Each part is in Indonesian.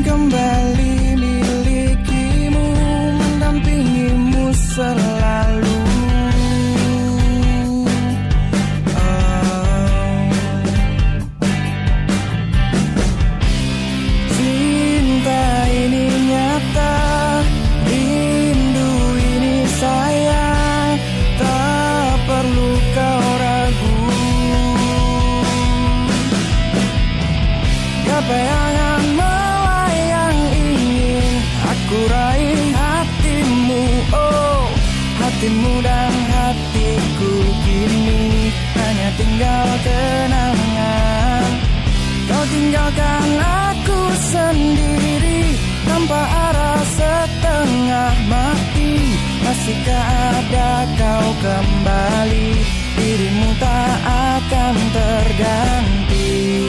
kembali milikimu, mendampingimu selalu. Cinta ini nyata, rindu ini sayang, tak perlu kau ragu. Bayangan melayang ingin aku raih hatimu, oh hatimu dan hatiku kini hanya tinggal kenangan. Kau tinggalkan aku sendiri tanpa arah setengah mati. Masihkah ada kau kembali, dirimu tak akan terganti.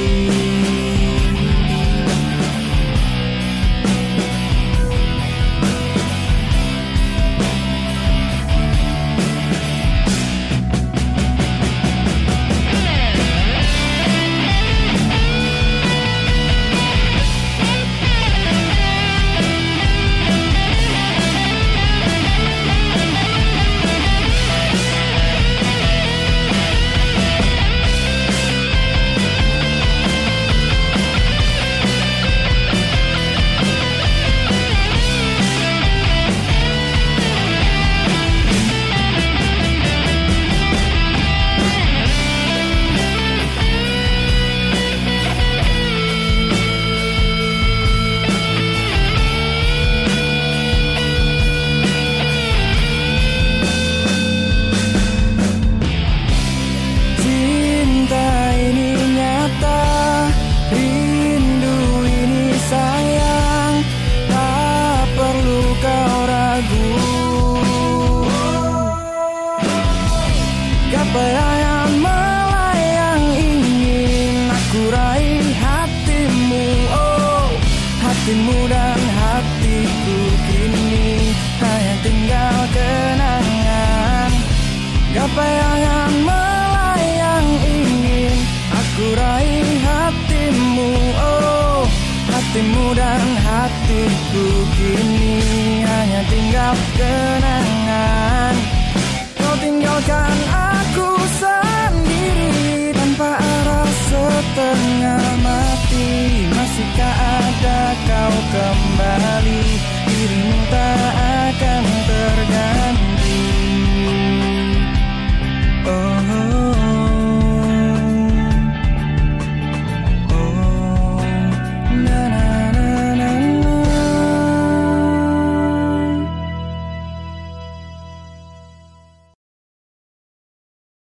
Bayangan melayang ingin aku raih hatimu, oh hatimu dan hatiku kini hanya tinggal kenangan. Bayangan melayang ingin aku raih hatimu, oh hatimu dan hatiku kini hanya tinggal kenangan. Kau tinggalkan aku sendiri tanpa arah setengah mati. Masihkah ada kau kembali, dirimu tak akan